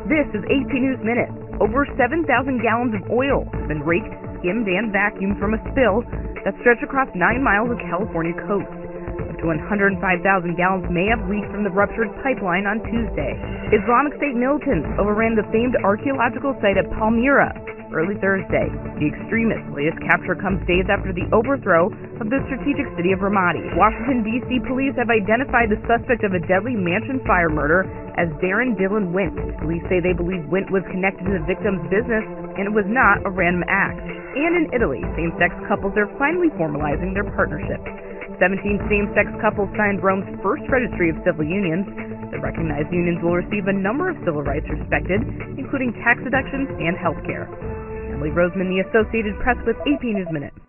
This is AP News Minute. Over 7,000 gallons of oil have been raked, skimmed, and vacuumed from a spill that stretched across 9 miles of California coast. Up to 105,000 gallons may have leaked from the ruptured pipeline on Tuesday. Islamic State militants overran the famed archaeological site at Palmyra early Thursday. The extremists' latest capture comes days after the overthrow of the strategic city of Ramadi. Washington, D.C. police have identified the suspect of a deadly mansion fire murder as Darren Dillon Wint. Police say they believe Wint was connected to the victim's business and it was not a random act. And in Italy, same-sex couples are finally formalizing their partnership. 17 same-sex couples signed Rome's first registry of civil unions. The recognized unions will receive a number of civil rights respected, including tax deductions and health care. Emily Roseman, The Associated Press with AP News Minute.